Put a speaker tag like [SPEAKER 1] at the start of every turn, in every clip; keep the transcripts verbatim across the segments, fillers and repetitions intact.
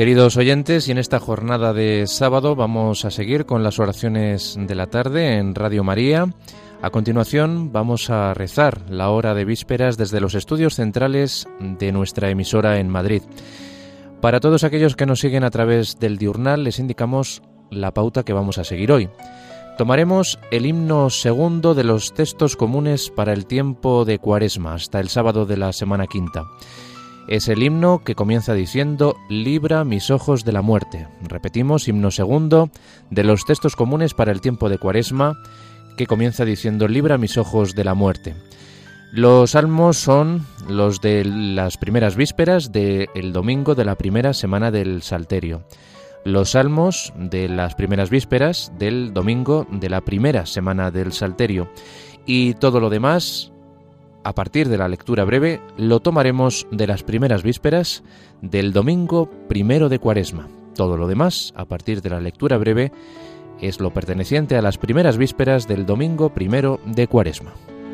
[SPEAKER 1] Queridos oyentes, y en esta jornada de sábado vamos a seguir con las oraciones de la tarde en Radio María. A continuación vamos a rezar la hora de vísperas desde los estudios centrales de nuestra emisora en Madrid. Para todos aquellos que nos siguen a través del diurnal, les indicamos la pauta que vamos a seguir hoy. Tomaremos el himno segundo de los textos comunes para el tiempo de Cuaresma, hasta el sábado de la semana quinta. Es el himno que comienza diciendo: libra mis ojos de la muerte. Repetimos, himno segundo de los textos comunes para el tiempo de Cuaresma, que comienza diciendo: libra mis ojos de la muerte. Los salmos son los de las primeras vísperas del domingo de la primera semana del Salterio. Los salmos de las primeras vísperas del domingo de la primera semana del Salterio. Y todo lo demás, a partir de la lectura breve, lo tomaremos de las primeras vísperas del domingo primero de Cuaresma. Todo lo demás, a partir de la lectura breve, es lo perteneciente a las primeras vísperas del domingo primero de Cuaresma.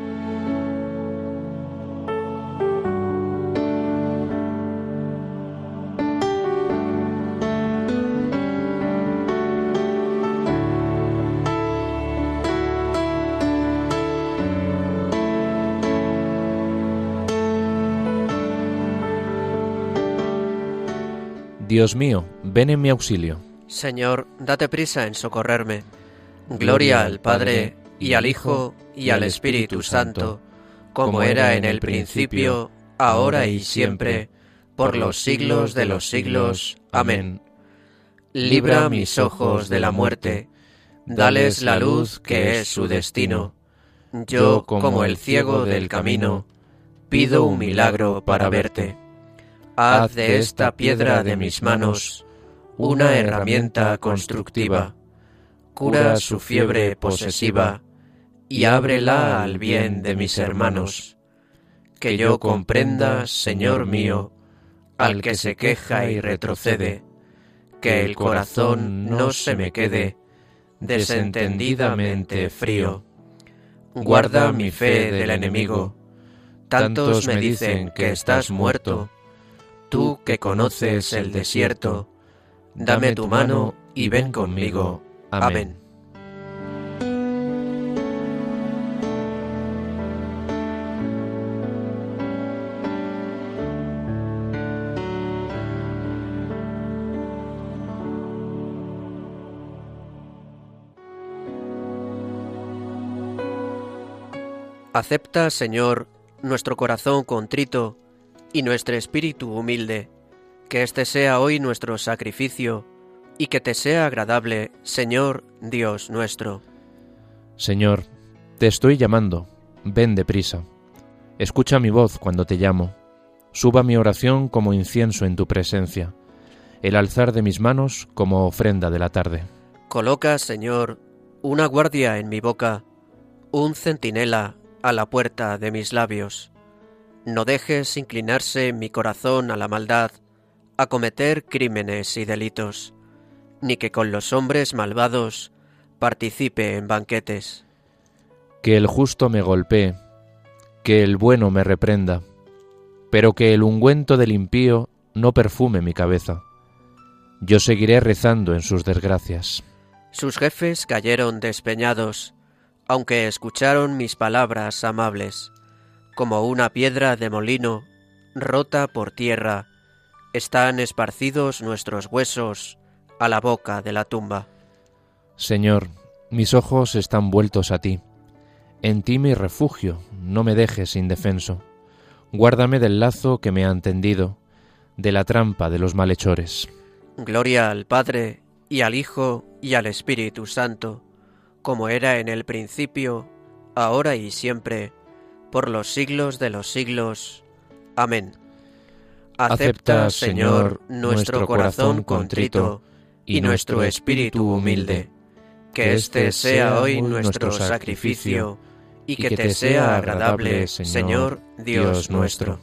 [SPEAKER 1] Dios mío, ven en mi auxilio.
[SPEAKER 2] Señor, date prisa en socorrerme. Gloria al Padre, y al Hijo, y al Espíritu Santo, como era en el principio, ahora y siempre, por los siglos de los siglos. Amén. Libra mis ojos de la muerte, dales la luz que es su destino. Yo, como el ciego del camino, pido un milagro para verte. Haz de esta piedra de mis manos una herramienta constructiva. Cura su fiebre posesiva y ábrela al bien de mis hermanos. Que yo comprenda, Señor mío, al que se queja y retrocede, que el corazón no se me quede desentendidamente frío. Guarda mi fe del enemigo. Tantos me dicen que estás muerto. Tú que conoces el desierto, dame tu mano y ven conmigo. Amén. Acepta, Señor, nuestro corazón contrito y nuestro espíritu humilde, que este sea hoy nuestro sacrificio, y que te sea agradable, Señor Dios nuestro.
[SPEAKER 1] Señor, te estoy llamando, ven deprisa. Escucha mi voz cuando te llamo. Suba mi oración como incienso en tu presencia, el alzar de mis manos como ofrenda de la tarde.
[SPEAKER 2] Coloca, Señor, una guardia en mi boca, un centinela a la puerta de mis labios. No dejes inclinarse mi corazón a la maldad, a cometer crímenes y delitos, ni que con los hombres malvados participe en banquetes.
[SPEAKER 1] Que el justo me golpee, que el bueno me reprenda, pero que el ungüento del impío no perfume mi cabeza. Yo seguiré rezando en sus desgracias.
[SPEAKER 2] Sus jefes cayeron despeñados, aunque escucharon mis palabras amables. Como una piedra de molino, rota por tierra, están esparcidos nuestros huesos a la boca de la tumba.
[SPEAKER 1] Señor, mis ojos están vueltos a ti. En ti mi refugio, no me dejes indefenso. Guárdame del lazo que me han tendido, de la trampa de los malhechores.
[SPEAKER 2] Gloria al Padre, y al Hijo, y al Espíritu Santo, como era en el principio, ahora y siempre, por los siglos de los siglos. Amén. Acepta, Señor, nuestro corazón contrito y nuestro espíritu humilde, que este sea hoy nuestro sacrificio y que te sea agradable, Señor Dios nuestro.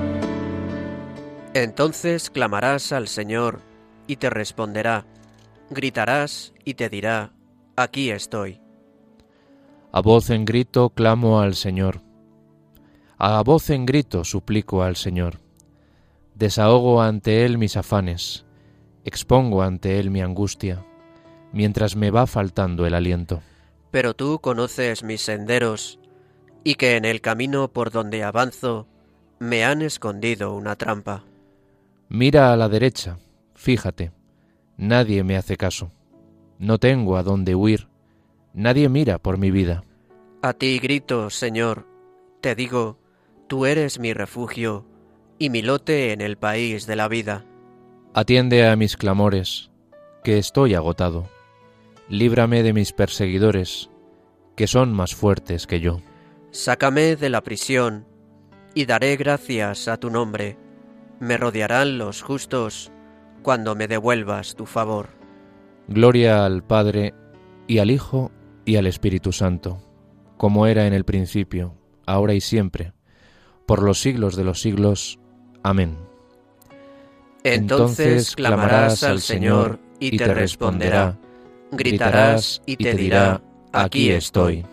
[SPEAKER 2] Entonces clamarás al Señor y te responderá: Gritarás y te dirá, aquí estoy.
[SPEAKER 1] A voz en grito clamo al Señor. A voz en grito suplico al Señor. Desahogo ante Él mis afanes, expongo ante Él mi angustia, mientras me va faltando el aliento.
[SPEAKER 2] Pero tú conoces mis senderos, y que en el camino por donde avanzo me han escondido una trampa.
[SPEAKER 1] Mira a la derecha, fíjate, nadie me hace caso. No tengo a dónde huir, nadie mira por mi vida.
[SPEAKER 2] A ti grito, Señor, te digo, tú eres mi refugio y mi lote en el país de la vida.
[SPEAKER 1] Atiende a mis clamores, que estoy agotado. Líbrame de mis perseguidores, que son más fuertes que yo.
[SPEAKER 2] Sácame de la prisión, y daré gracias a tu nombre. Me rodearán los justos cuando me devuelvas tu favor.
[SPEAKER 1] Gloria al Padre, y al Hijo, y al Espíritu Santo, como era en el principio, ahora y siempre, por los siglos de los siglos. Amén.
[SPEAKER 2] Entonces clamarás al Señor, y te responderá. Gritarás y te dirá, aquí estoy.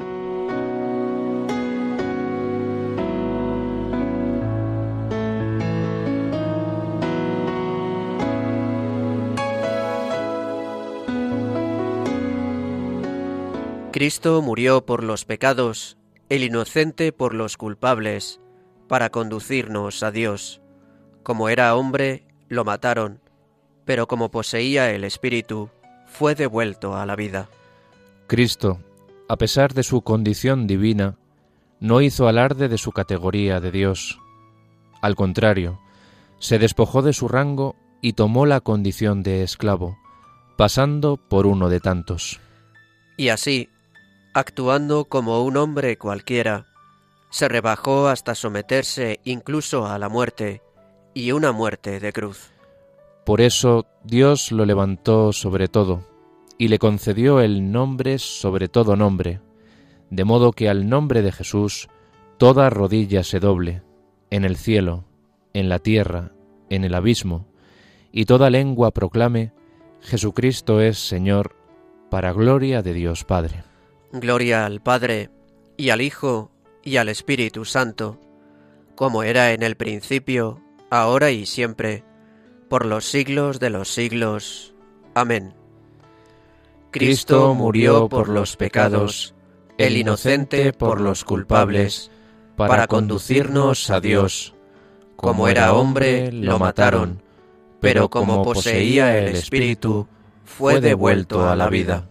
[SPEAKER 2] Cristo murió por los pecados, el inocente por los culpables, para conducirnos a Dios. Como era hombre, lo mataron, pero como poseía el Espíritu, fue devuelto a la vida.
[SPEAKER 1] Cristo, a pesar de su condición divina, no hizo alarde de su categoría de Dios. Al contrario, se despojó de su rango y tomó la condición de esclavo, pasando por uno de tantos.
[SPEAKER 2] Y así, actuando como un hombre cualquiera, se rebajó hasta someterse incluso a la muerte, y una muerte de cruz.
[SPEAKER 1] Por eso Dios lo levantó sobre todo, y le concedió el nombre sobre todo nombre, de modo que al nombre de Jesús toda rodilla se doble, en el cielo, en la tierra, en el abismo, y toda lengua proclame, Jesucristo es Señor, para gloria de Dios Padre.
[SPEAKER 2] Gloria al Padre, y al Hijo, y al Espíritu Santo, como era en el principio, ahora y siempre, por los siglos de los siglos. Amén. Cristo murió por los pecados, el inocente por los culpables, para conducirnos a Dios. Como era hombre, lo mataron, pero como poseía el Espíritu, fue devuelto a la vida.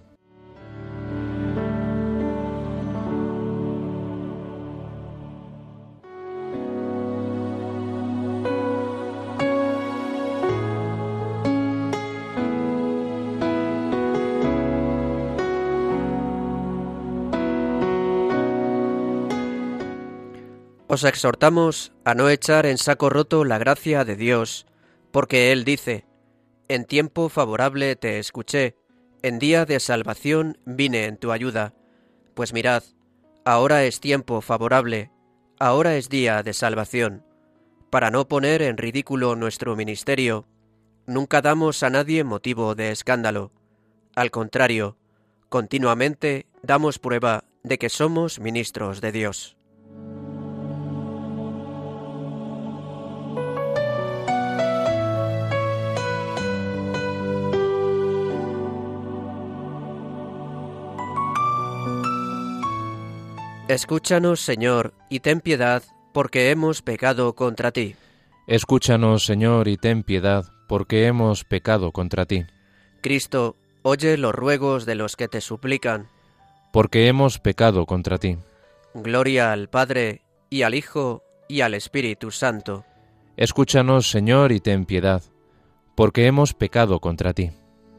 [SPEAKER 2] Os exhortamos a no echar en saco roto la gracia de Dios, porque Él dice, en tiempo favorable te escuché, en día de salvación vine en tu ayuda. Pues mirad, ahora es tiempo favorable, ahora es día de salvación. Para no poner en ridículo nuestro ministerio, nunca damos a nadie motivo de escándalo. Al contrario, continuamente damos prueba de que somos ministros de Dios. Escúchanos, Señor, y ten piedad, porque hemos pecado contra ti.
[SPEAKER 1] Escúchanos, Señor, y ten piedad, porque hemos pecado contra ti.
[SPEAKER 2] Cristo, oye los ruegos de los que te suplican.
[SPEAKER 1] Porque hemos pecado contra ti.
[SPEAKER 2] Gloria al Padre, y al Hijo, y al Espíritu Santo.
[SPEAKER 1] Escúchanos, Señor, y ten piedad, porque hemos pecado contra ti.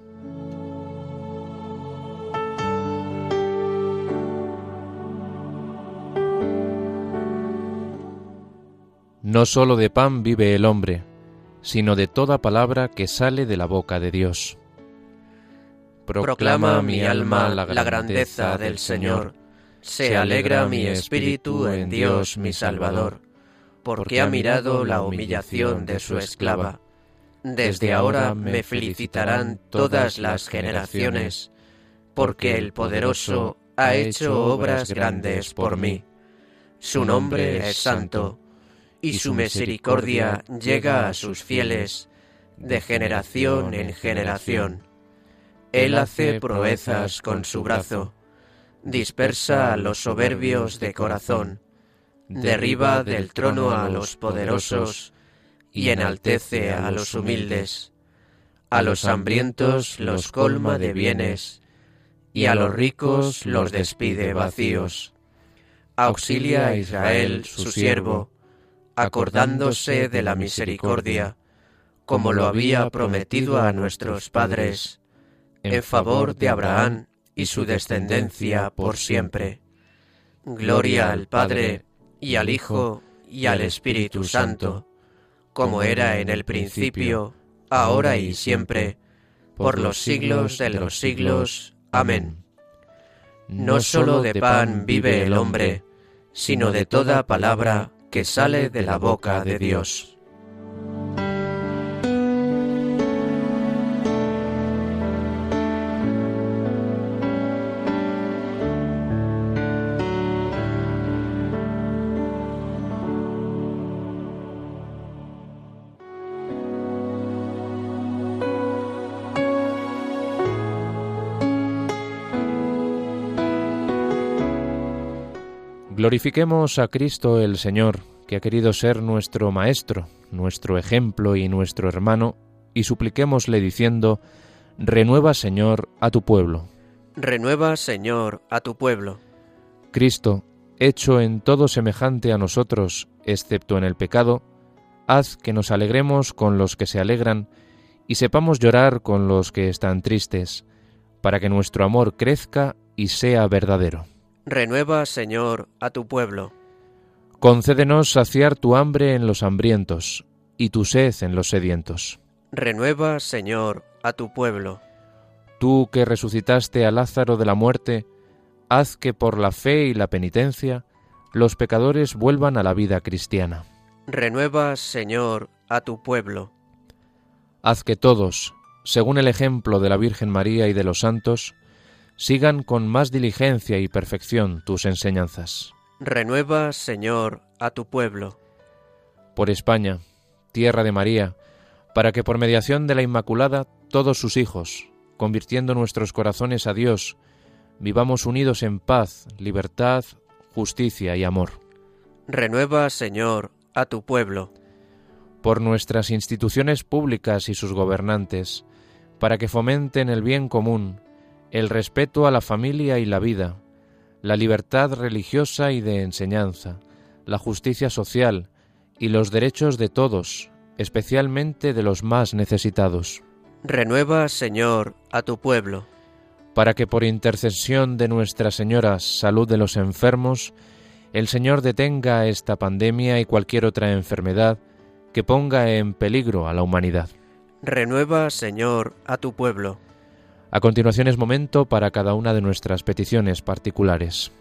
[SPEAKER 1] No sólo de pan vive el hombre, sino de toda palabra que sale de la boca de Dios.
[SPEAKER 2] Proclama mi alma la grandeza del Señor. Se alegra mi espíritu en Dios mi Salvador, porque ha mirado la humillación de su esclava. Desde ahora me felicitarán todas las generaciones, porque el Poderoso ha hecho obras grandes por mí. Su nombre es santo, y su misericordia llega a sus fieles de generación en generación. Él hace proezas con su brazo, dispersa a los soberbios de corazón, derriba del trono a los poderosos y enaltece a los humildes. A los hambrientos los colma de bienes, y a los ricos los despide vacíos. Auxilia a Israel su siervo, acordándose de la misericordia, como lo había prometido a nuestros padres, en favor de Abraham y su descendencia por siempre. Gloria al Padre, y al Hijo, y al Espíritu Santo, como era en el principio, ahora y siempre, por los siglos de los siglos. Amén. No sólo de pan vive el hombre, sino de toda palabra que sale de la boca de Dios.
[SPEAKER 1] Glorifiquemos a Cristo el Señor, que ha querido ser nuestro Maestro, nuestro ejemplo y nuestro hermano, y supliquémosle diciendo: renueva, Señor, a tu pueblo.
[SPEAKER 2] Renueva, Señor, a tu pueblo.
[SPEAKER 1] Cristo, hecho en todo semejante a nosotros, excepto en el pecado, haz que nos alegremos con los que se alegran y sepamos llorar con los que están tristes, para que nuestro amor crezca y sea verdadero.
[SPEAKER 2] Renueva, Señor, a tu pueblo.
[SPEAKER 1] Concédenos saciar tu hambre en los hambrientos y tu sed en los sedientos.
[SPEAKER 2] Renueva, Señor, a tu pueblo.
[SPEAKER 1] Tú que resucitaste a Lázaro de la muerte, haz que por la fe y la penitencia los pecadores vuelvan a la vida cristiana.
[SPEAKER 2] Renueva, Señor, a tu pueblo.
[SPEAKER 1] Haz que todos, según el ejemplo de la Virgen María y de los santos, sigan con más diligencia y perfección tus enseñanzas.
[SPEAKER 2] Renueva, Señor, a tu pueblo.
[SPEAKER 1] Por España, tierra de María, para que por mediación de la Inmaculada todos sus hijos, convirtiendo nuestros corazones a Dios, vivamos unidos en paz, libertad, justicia y amor.
[SPEAKER 2] Renueva, Señor, a tu pueblo.
[SPEAKER 1] Por nuestras instituciones públicas y sus gobernantes, para que fomenten el bien común, el respeto a la familia y la vida, la libertad religiosa y de enseñanza, la justicia social y los derechos de todos, especialmente de los más necesitados.
[SPEAKER 2] Renueva, Señor, a tu pueblo.
[SPEAKER 1] Para que por intercesión de Nuestra Señora, salud de los enfermos, el Señor detenga esta pandemia y cualquier otra enfermedad que ponga en peligro a la humanidad.
[SPEAKER 2] Renueva, Señor, a tu pueblo.
[SPEAKER 1] A continuación es momento para cada una de nuestras peticiones particulares.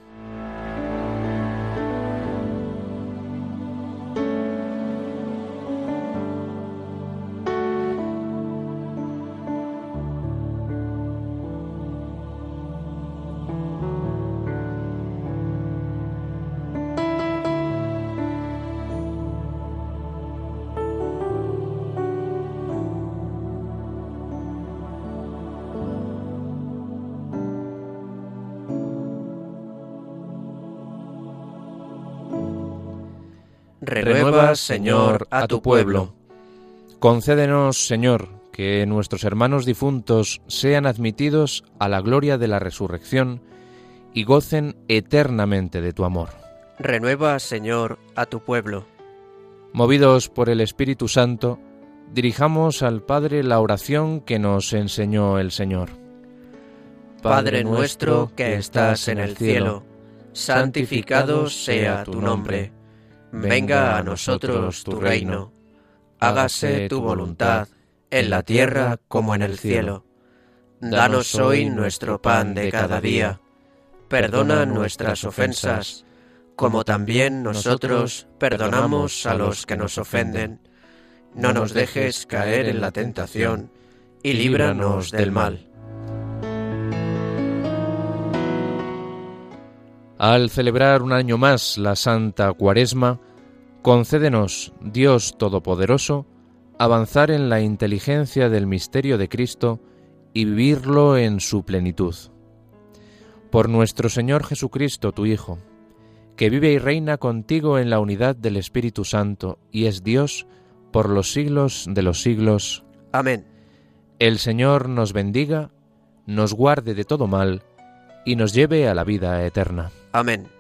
[SPEAKER 2] Renueva, Señor, a tu pueblo.
[SPEAKER 1] Concédenos, Señor, que nuestros hermanos difuntos sean admitidos a la gloria de la resurrección y gocen eternamente de tu amor.
[SPEAKER 2] Renueva, Señor, a tu pueblo.
[SPEAKER 1] Movidos por el Espíritu Santo, dirijamos al Padre la oración que nos enseñó el Señor.
[SPEAKER 2] Padre nuestro que estás en el cielo, santificado sea tu nombre. Venga a nosotros tu reino. Hágase tu voluntad, en la tierra como en el cielo. Danos hoy nuestro pan de cada día. Perdona nuestras ofensas, como también nosotros perdonamos a los que nos ofenden. no nos dejes caer en la tentación, y líbranos del mal.
[SPEAKER 1] Al celebrar un año más la Santa Cuaresma, concédenos, Dios Todopoderoso, avanzar en la inteligencia del misterio de Cristo y vivirlo en su plenitud. Por nuestro Señor Jesucristo, tu Hijo, que vive y reina contigo en la unidad del Espíritu Santo y es Dios por los siglos de los siglos.
[SPEAKER 2] Amén.
[SPEAKER 1] El Señor nos bendiga, nos guarde de todo mal y nos lleve a la vida eterna.
[SPEAKER 2] Amén.